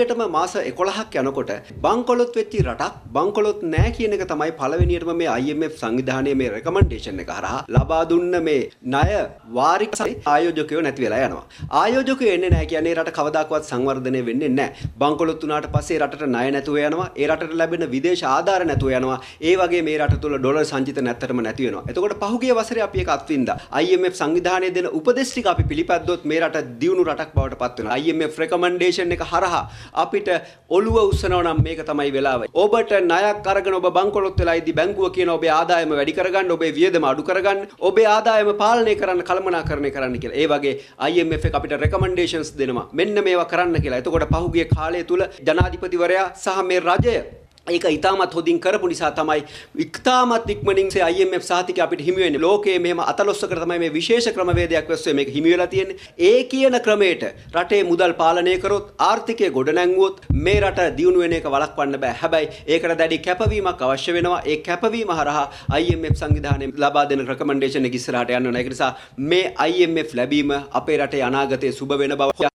ටම මාස 11ක් යනකොට බංකොලොත් වෙච්ච රටක් බංකොලොත් නැහැ කියන එක තමයි පළවෙනියටම මේ IMF සංවිධානයේ මේ රෙකමන්ඩේෂන් එක හරහා ලබා දුන්න මේ ණය වාරික ආයෝජකයෝ නැති වෙලා යනවා. ආයෝජකයෝ එන්නේ නැහැ කියන්නේ රට කවදාකවත් සංවර්ධනය වෙන්නේ නැහැ. බංකොලොත් වුණාට පස්සේ රටට ණය නැතුව යනවා. ඒ රටට ලැබෙන විදේශ ආධාර නැතුව යනවා. ඒ වගේ මේ රට තුල ඩොලර් සංචිත නැත්තටම නැති වෙනවා. එතකොට පහුගිය වසරේ අපි ඒක අත්විඳා. IMF සංවිධානයේ දෙන උපදෙස් ටික අපි පිළිපැද්දොත් මේ රට දියුණු රටක් බවට පත් වෙනවා. IMF රෙකමන්ඩේෂන් එක හරහා අපිට ඔළුව උස්සනවා නම් මේක තමයි වෙලාව. ඔබට ණයක් අරගෙන ඔබ බංකොලොත් වෙලා ඉදි බැංකුව කියන ඔබේ ආදායම වැඩි කරගන්න, ඔබේ වියදම අඩු කරගන්න, ඔබේ ආදායම පාලනය කරන්න, කළමනාකරණය කරන්න කියලා. ඒ වගේ IMF එක අපිට රෙකමන්ඩේෂන්ස් දෙනවා. මෙන්න මේවා කරන්න කියලා. එතකොට පහුගිය කාලය තුල ජනාධිපතිවරයා සහ මේ රජය ඒක ඉතාමත් හොඳින් කරපු නිසා තමයි ඉතාමත් ඉක්මනින් IMF සහතිකය අපිට හිමි වෙන්නේ. ලෝකයේ මෙහෙම අතලොස්සකට තමයි මේ විශේෂ ක්‍රමවේදයක් වැස්සේ මේක හිමි වෙලා තියෙන්නේ. ඒ කියන ක්‍රමයට රටේ මුදල් පාලනය කරොත්, ආර්ථිකය ගොඩනැංවුවොත් මේ රට දියුණු වෙන එක වළක්වන්න බෑ. හැබැයි ඒකට දැඩි කැපවීමක් අවශ්‍ය වෙනවා. ඒ කැපවීම හරහා IMF සංවිධානයේ ලබා දෙන රෙකමන්ඩේෂන් එක ඉස්සරහට යන්න ඕන. ඒක නිසා මේ IMF ලැබීම අපේ රටේ අනාගතයේ සුබ වෙන බව